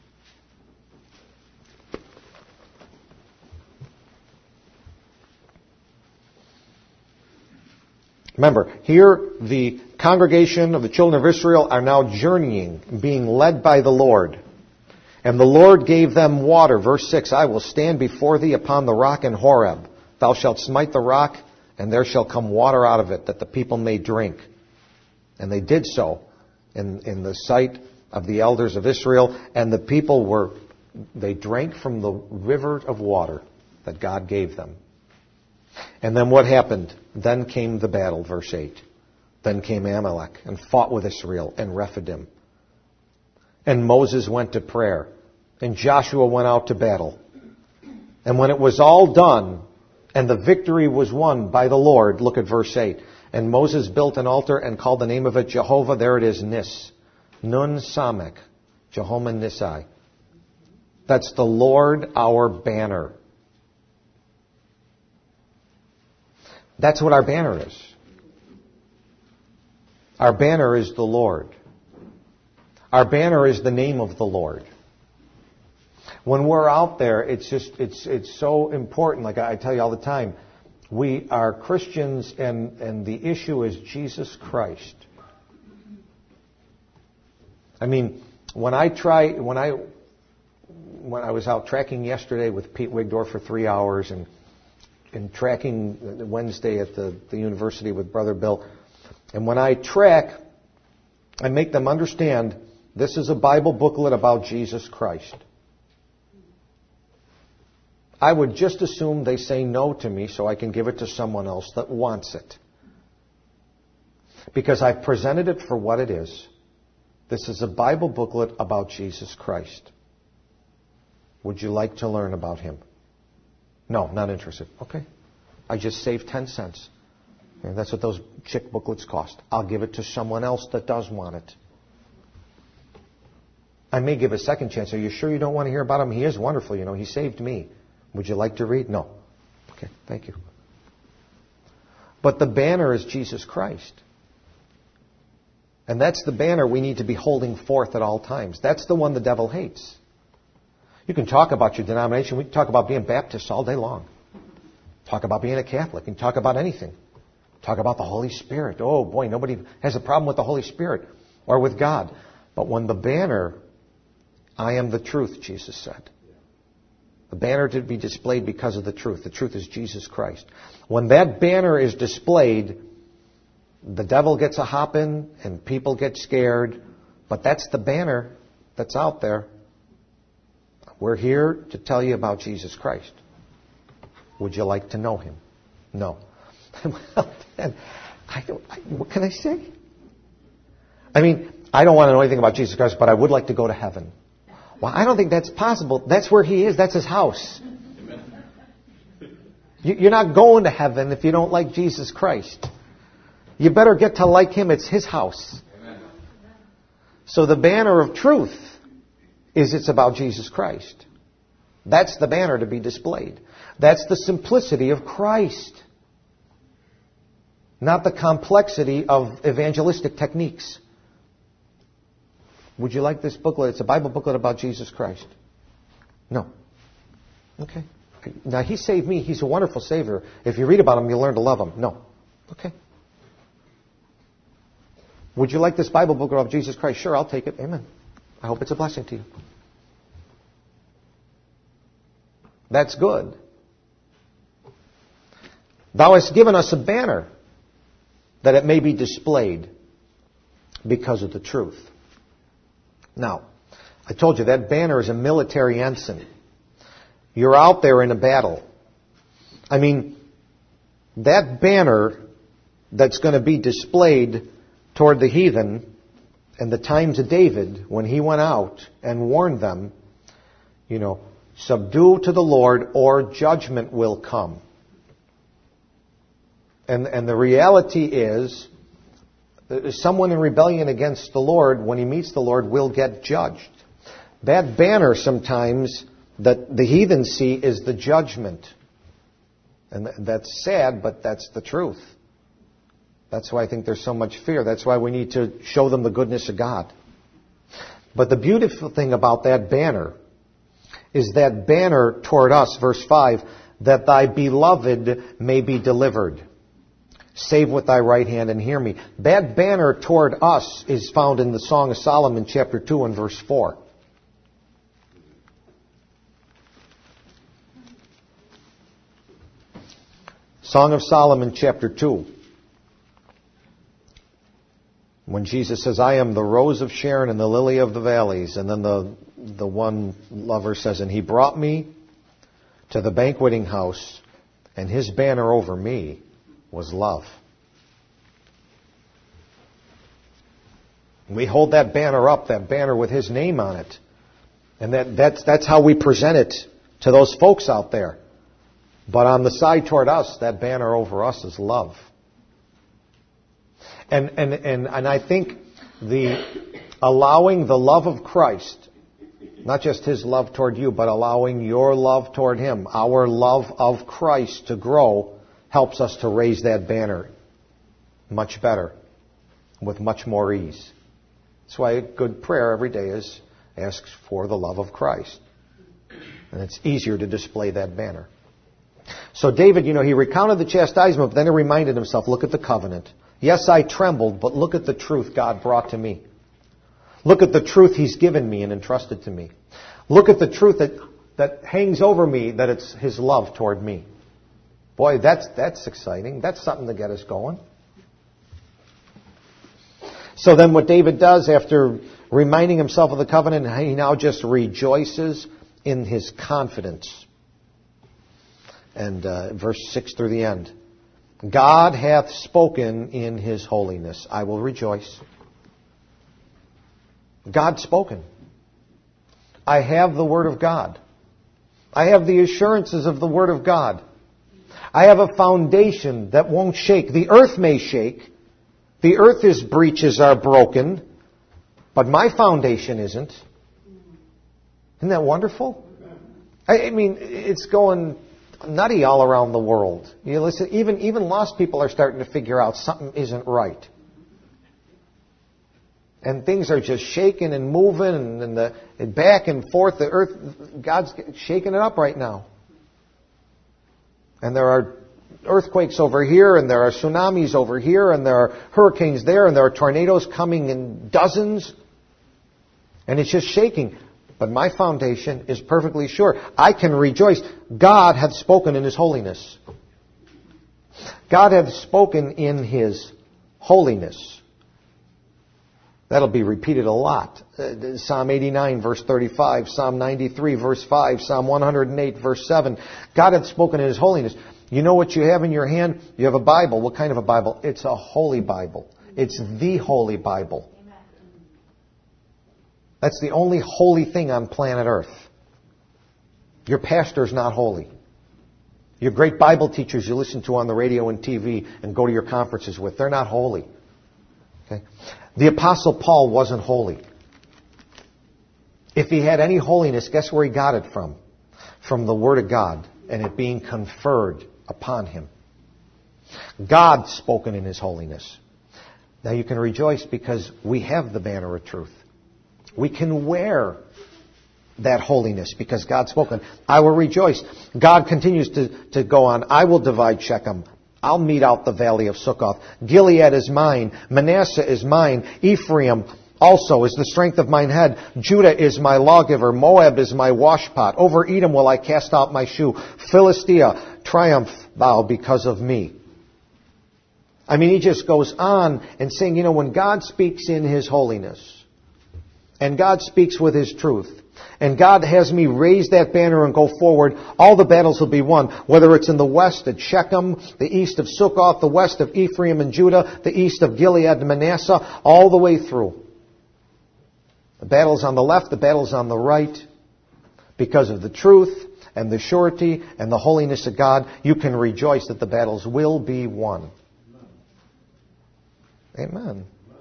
Speaker 1: Remember, here the congregation of the children of Israel are now journeying, being led by the Lord. And the Lord gave them water. Verse six, I will stand before thee upon the rock in Horeb. Thou shalt smite the rock, and there shall come water out of it, that the people may drink. And they did so in, in the sight of the elders of Israel. And the people were, they drank from the river of water that God gave them. And then what happened? Then came the battle, verse eight. Then came Amalek and fought with Israel and Rephidim. And Moses went to prayer. And Joshua went out to battle. And when it was all done, and the victory was won by the Lord, look at verse eight. And Moses built an altar and called the name of it Jehovah. There it is, Nis. Nun Samech. Jehovah Nisai. That's the Lord our banner. That's what our banner is. Our banner is the Lord. Our banner is the name of the Lord. When we're out there, it's just, it's, it's so important. Like I tell you all the time, we are Christians and, and the issue is Jesus Christ. I mean, when I try, when I, when I was out tracking yesterday with Pete Wigdorf for three hours and, and tracking Wednesday at the, the university with Brother Bill, and when I track, I make them understand this is a Bible booklet about Jesus Christ. I would just assume they say no to me so I can give it to someone else that wants it. Because I've presented it for what it is. This is a Bible booklet about Jesus Christ. Would you like to learn about Him? No, not interested. Okay. I just saved ten cents. And that's what those chick booklets cost. I'll give it to someone else that does want it. I may give a second chance. Are you sure you don't want to hear about Him? He is wonderful, you know. He saved me. Would you like to read? No. Okay, thank you. But the banner is Jesus Christ. And that's the banner we need to be holding forth at all times. That's the one the devil hates. You can talk about your denomination. We can talk about being Baptists all day long. Talk about being a Catholic. And talk about anything. Talk about the Holy Spirit. Oh boy, nobody has a problem with the Holy Spirit or with God. But when the banner, I am the truth, Jesus said. The banner to be displayed because of the truth. The truth is Jesus Christ. When that banner is displayed, the devil gets a hop in and people get scared. But that's the banner that's out there. We're here to tell you about Jesus Christ. Would you like to know Him? No. Well, then, I don't, I, what can I say? I mean, I don't want to know anything about Jesus Christ, but I would like to go to heaven. Well, I don't think that's possible. That's where He is. That's His house. You're not going to heaven if you don't like Jesus Christ. You better get to like Him. It's His house. So the banner of truth is it's about Jesus Christ. That's the banner to be displayed. That's the simplicity of Christ. Not the complexity of evangelistic techniques. Would you like this booklet? It's a Bible booklet about Jesus Christ. No. Okay. Now, He saved me. He's a wonderful Savior. If you read about Him, you'll learn to love Him. No. Okay. Would you like this Bible booklet about Jesus Christ? Sure, I'll take it. Amen. I hope it's a blessing to you. That's good. Thou hast given us a banner that it may be displayed because of the truth. Now, I told you that banner is a military ensign. You're out there in a battle. I mean, that banner that's going to be displayed toward the heathen in the times of David when he went out and warned them, you know, subdue to the Lord or judgment will come. And, and the reality is, someone in rebellion against the Lord, when he meets the Lord, will get judged. That banner sometimes that the heathen see is the judgment. And that's sad, but that's the truth. That's why I think there's so much fear. That's why we need to show them the goodness of God. But the beautiful thing about that banner is that banner toward us, verse five, that thy beloved may be delivered. Save with thy right hand and hear me. That banner toward us is found in the Song of Solomon, chapter two and verse four. Song of Solomon, chapter two. When Jesus says, I am the rose of Sharon and the lily of the valleys. And then the, the one lover says, and he brought me to the banqueting house, and his banner over me was love. We hold that banner up, that banner with his name on it. And that, that's, that's how we present it to those folks out there. But on the side toward us, that banner over us is love. And, and, and, and I think the allowing the love of Christ, not just his love toward you, but allowing your love toward him, our love of Christ to grow, helps us to raise that banner much better, with much more ease. That's why a good prayer every day is asks for the love of Christ. And it's easier to display that banner. So David, you know, he recounted the chastisement, but then he reminded himself, look at the covenant. Yes, I trembled, but look at the truth God brought to me. Look at the truth He's given me and entrusted to me. Look at the truth that, that hangs over me, that it's His love toward me. Boy, that's, that's exciting. That's something to get us going. So then what David does after reminding himself of the covenant, he now just rejoices in his confidence. And uh, verse six through the end. God hath spoken in His holiness. I will rejoice. God's spoken. I have the Word of God. I have the assurances of the Word of God. I have a foundation that won't shake. The earth may shake. The earth's breaches are broken. But my foundation isn't. Isn't that wonderful? I, I mean, it's going nutty all around the world. You listen, even even lost people are starting to figure out something isn't right. And things are just shaking and moving and, and the and back and forth. The earth, God's shaking it up right now. And there are earthquakes over here, and there are tsunamis over here, and there are hurricanes there, and there are tornadoes coming in dozens. And it's just shaking. But my foundation is perfectly sure. I can rejoice. God hath spoken in His holiness. God hath spoken in His holiness. That'll be repeated a lot. Uh, Psalm eighty-nine, verse thirty-five. Psalm ninety-three, verse five. Psalm one hundred eight, verse seven. God hath spoken in His holiness. You know what you have in your hand? You have a Bible. What kind of a Bible? It's a holy Bible. It's the holy Bible. That's the only holy thing on planet Earth. Your pastor's not holy. Your great Bible teachers you listen to on the radio and T V and go to your conferences with, they're not holy. Okay? The Apostle Paul wasn't holy. If he had any holiness, guess where he got it from? From the Word of God and it being conferred upon him. God spoken in His holiness. Now you can rejoice because we have the banner of truth. We can wear that holiness because God's spoken. I will rejoice. God continues to, to go on. I will divide Shechem. I'll mete out the valley of Succoth. Gilead is mine. Manasseh is mine. Ephraim also is the strength of mine head. Judah is my lawgiver. Moab is my washpot. Over Edom will I cast out my shoe. Philistia, triumph thou because of me. I mean, he just goes on and saying, you know, when God speaks in His holiness, and God speaks with His truth, and God has me raise that banner and go forward, all the battles will be won. Whether it's in the west at Shechem, the east of Succoth, the west of Ephraim and Judah, the east of Gilead and Manasseh, all the way through. The battle's on the left, the battle's on the right. Because of the truth and the surety and the holiness of God, you can rejoice that the battles will be won. Amen.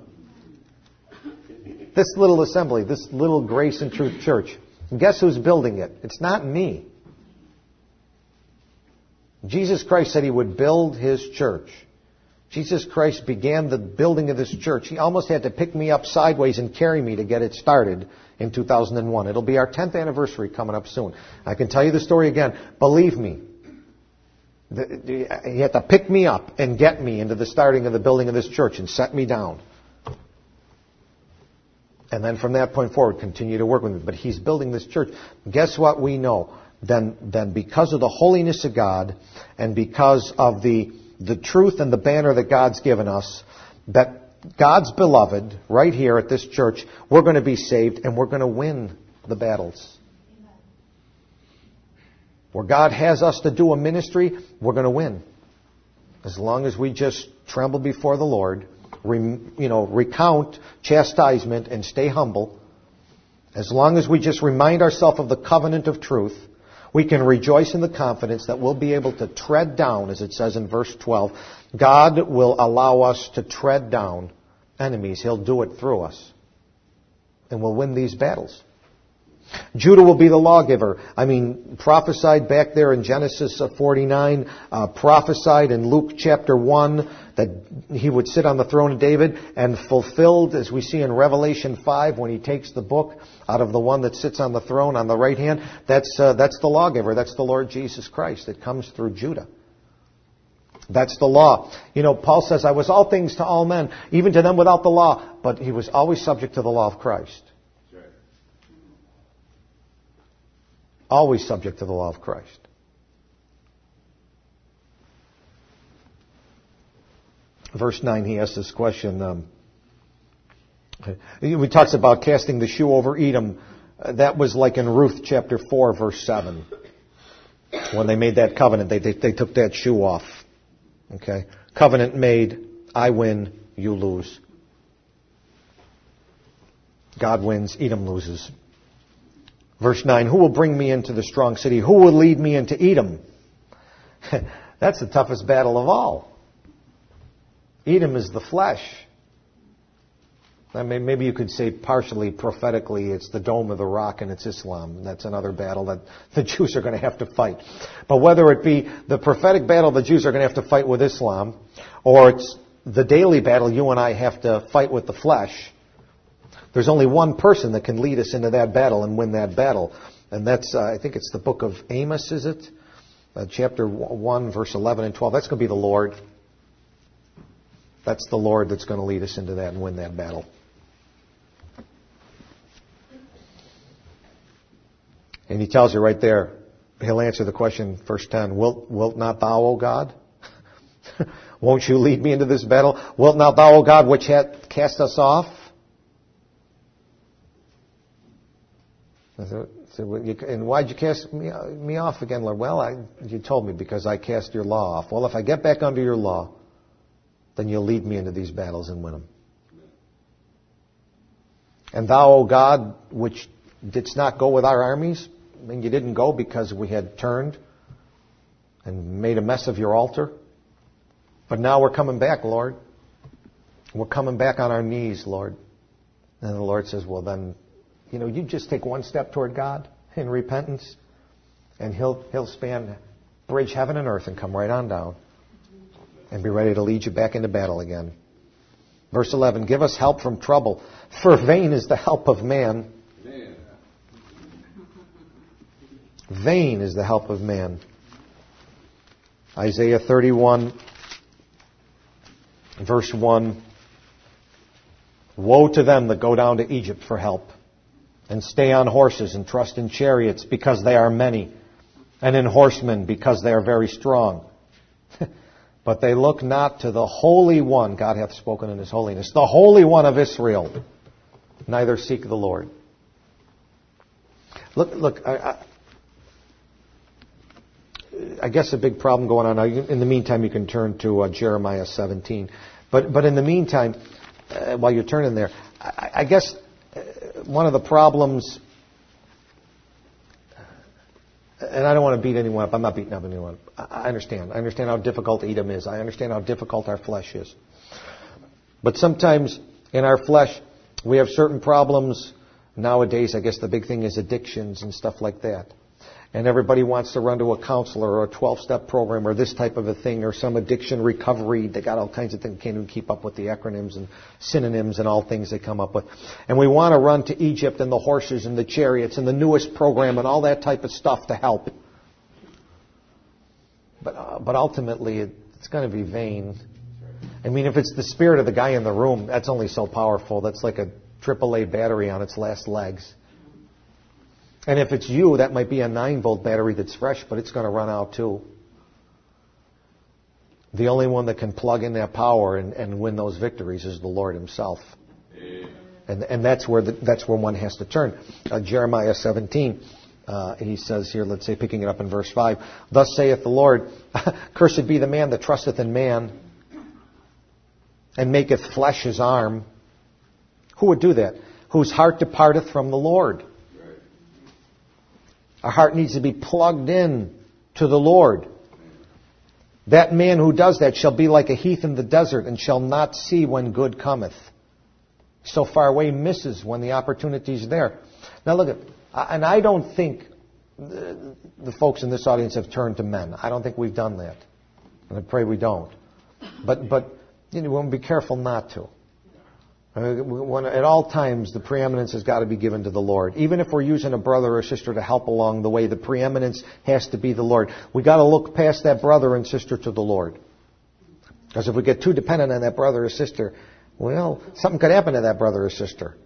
Speaker 1: This little assembly, this little Grace and Truth Church, guess who's building it? It's not me. Jesus Christ said He would build His church. Jesus Christ began the building of this church. He almost had to pick me up sideways and carry me to get it started in two thousand one. It'll be our tenth anniversary coming up soon. I can tell you the story again. Believe me. He had to pick me up and get me into the starting of the building of this church and set me down. And then from that point forward, continue to work with me. But He's building this church. Guess what we know? Then, then because of the holiness of God and because of the, the truth and the banner that God's given us, that God's beloved, right here at this church, we're going to be saved and we're going to win the battles. Where God has us to do a ministry, we're going to win. As long as we just tremble before the Lord, you know, recount chastisement and stay humble. As long as we just remind ourselves of the covenant of truth, we can rejoice in the confidence that we'll be able to tread down, as it says in verse twelve. God will allow us to tread down enemies. He'll do it through us. And we'll win these battles. Judah will be the lawgiver. I mean, prophesied back there in Genesis forty-nine, uh, prophesied in Luke chapter one that he would sit on the throne of David, and fulfilled, as we see in Revelation five, when he takes the book out of the one that sits on the throne on the right hand. That's, uh, that's the lawgiver. That's the Lord Jesus Christ. It comes through Judah. That's the law. You know, Paul says, I was all things to all men, even to them without the law. But he was always subject to the law of Christ. Always subject to the law of Christ. Verse nine, he asks this question. Um, he talks about casting the shoe over Edom. Uh, that was like in Ruth chapter four, verse seven. When they made that covenant, they, they, they took that shoe off. Okay? Covenant made, I win, you lose. God wins, Edom loses. Verse nine, who will bring me into the strong city? Who will lead me into Edom? That's the toughest battle of all. Edom is the flesh. I mean, maybe you could say partially prophetically it's the Dome of the Rock and it's Islam. That's another battle that the Jews are going to have to fight. But whether it be the prophetic battle the Jews are going to have to fight with Islam, or it's the daily battle you and I have to fight with the flesh, there's only one person that can lead us into that battle and win that battle. And that's, uh, I think it's the book of Amos, is it? Uh, chapter one, verse eleven and twelve. That's going to be the Lord. That's the Lord that's going to lead us into that and win that battle. And he tells you right there, he'll answer the question, verse ten, Wilt, wilt not thou, O God? Won't you lead me into this battle? Wilt not thou, O God, which hath cast us off? And why'd you cast me, me off again, Lord? Well, I, you told me because I cast your law off. Well, if I get back under your law, then you'll lead me into these battles and win them. And thou, O God, which didst not go with our armies, I mean, you didn't go because we had turned and made a mess of your altar. But now we're coming back, Lord. We're coming back on our knees, Lord. And the Lord says, well then, you know, you just take one step toward God in repentance, and He'll He'll span, bridge heaven and earth and come right on down and be ready to lead you back into battle again. Verse eleven, give us help from trouble, for vain is the help of man. Vain is the help of man. Isaiah thirty-one, verse one, woe to them that go down to Egypt for help, and stay on horses and trust in chariots because they are many, and in horsemen because they are very strong. But they look not to the Holy One, God hath spoken in His holiness, the Holy One of Israel, neither seek the Lord. Look, look, I, I, I guess a big problem going on now. In the meantime, you can turn to uh, Jeremiah seventeen. But but in the meantime, uh, while you're turning there, I, I guess one of the problems, and I don't want to beat anyone up. I'm not beating up anyone. I understand. I understand how difficult Edom is. I understand how difficult our flesh is. But sometimes in our flesh, we have certain problems. Nowadays, I guess the big thing is addictions and stuff like that. And everybody wants to run to a counselor or a twelve-step program or this type of a thing or some addiction recovery. They got all kinds of things. Can't even keep up with the acronyms and synonyms and all things they come up with. And we want to run to Egypt and the horses and the chariots and the newest program and all that type of stuff to help. But uh, but ultimately, it, it's going to be vain. I mean, if it's the spirit of the guy in the room, that's only so powerful. That's like a triple A battery on its last legs. And if it's you, that might be a nine volt battery that's fresh, but it's going to run out too. The only one that can plug in that power and, and win those victories is the Lord Himself. And, and that's where the, that's where one has to turn. Uh, Jeremiah seventeen, uh, he says here, let's say picking it up in verse five, thus saith the Lord, cursed be the man that trusteth in man and maketh flesh his arm. Who would do that? Whose heart departeth from the Lord. Our heart needs to be plugged in to the Lord. That man who does that shall be like a heath in the desert and shall not see when good cometh. So far away, misses when the opportunity is there. Now look at, And I don't think the, the folks in this audience have turned to men. I don't think we've done that. And I pray we don't. But, but you know, we want to be careful not to. Uh, when, at all times, the preeminence has got to be given to the Lord. Even if we're using a brother or sister to help along the way, the preeminence has to be the Lord. We've got to look past that brother and sister to the Lord. Because if we get too dependent on that brother or sister, well, something could happen to that brother or sister.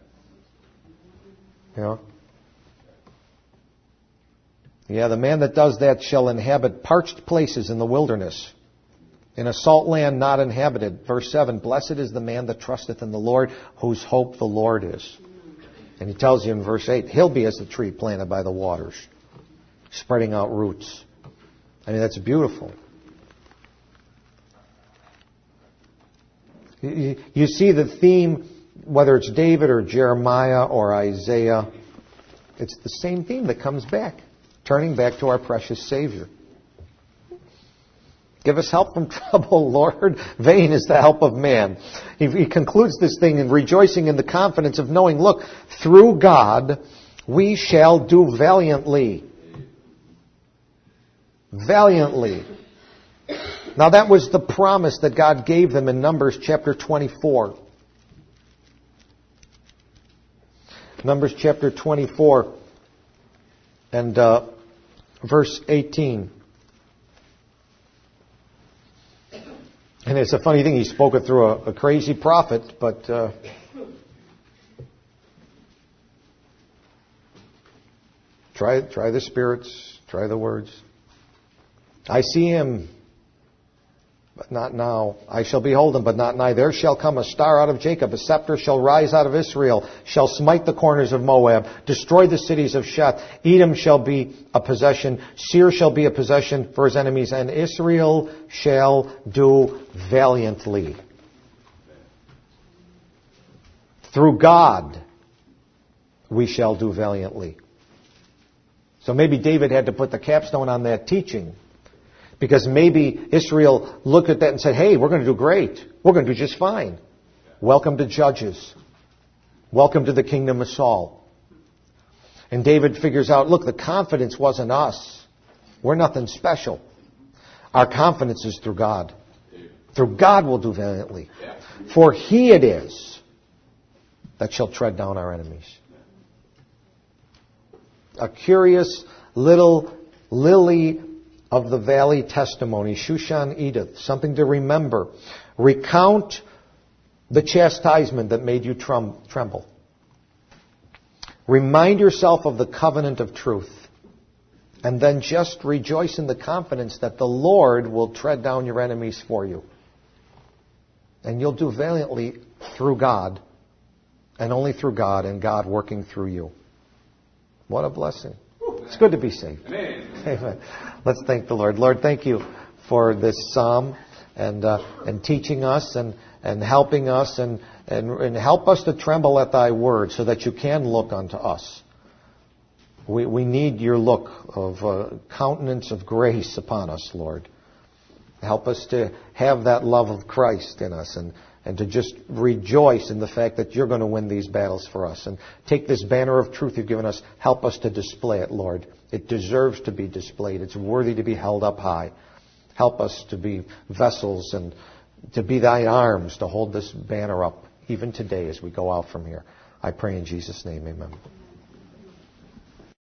Speaker 1: You know? Yeah, the man that does that shall inhabit parched places in the wilderness, in a salt land not inhabited. Verse seven, blessed is the man that trusteth in the Lord, whose hope the Lord is. And he tells you in verse eight, he'll be as the tree planted by the waters, spreading out roots. I mean, that's beautiful. You see the theme, whether it's David or Jeremiah or Isaiah, it's the same theme that comes back, turning back to our precious Savior. Give us help from trouble, Lord. Vain is the help of man. He, he concludes this thing in rejoicing in the confidence of knowing, look, through God we shall do valiantly. Valiantly. Now that was the promise that God gave them in Numbers chapter twenty-four. Numbers chapter twenty-four and uh, verse eighteen. And it's a funny thing, he spoke it through a, a crazy prophet, but uh, try try the spirits, try the words. I see him, but not now. I shall behold him, but not nigh. There shall come a star out of Jacob, a scepter shall rise out of Israel, shall smite the corners of Moab, destroy the cities of Sheth. Edom shall be a possession, Seir shall be a possession for his enemies, and Israel shall do valiantly. Through God, we shall do valiantly. So maybe David had to put the capstone on that teaching. Because maybe Israel looked at that and said, hey, we're going to do great. We're going to do just fine. Welcome to Judges. Welcome to the kingdom of Saul. And David figures out, look, the confidence wasn't us. We're nothing special. Our confidence is through God. Through God we'll do valiantly. For he it is that shall tread down our enemies. A curious little lily of the valley testimony, Shushan Edith, something to remember. Recount the chastisement that made you trum- tremble. Remind yourself of the covenant of truth. And then just rejoice in the confidence that the Lord will tread down your enemies for you. And you'll do valiantly through God, and only through God, and God working through you. What a blessing. It's good to be saved. Amen. Amen. Let's thank the Lord. Lord, thank you for this psalm and uh, and teaching us and, and helping us and, and, and help us to tremble at thy word so that you can look unto us. We, we need your look of uh, countenance of grace upon us, Lord. Help us to have that love of Christ in us and, and to just rejoice in the fact that you're going to win these battles for us. And take this banner of truth you've given us. Help us to display it, Lord. It deserves to be displayed. It's worthy to be held up high. Help us to be vessels and to be thy arms to hold this banner up even today as we go out from here. I pray in Jesus' name, amen.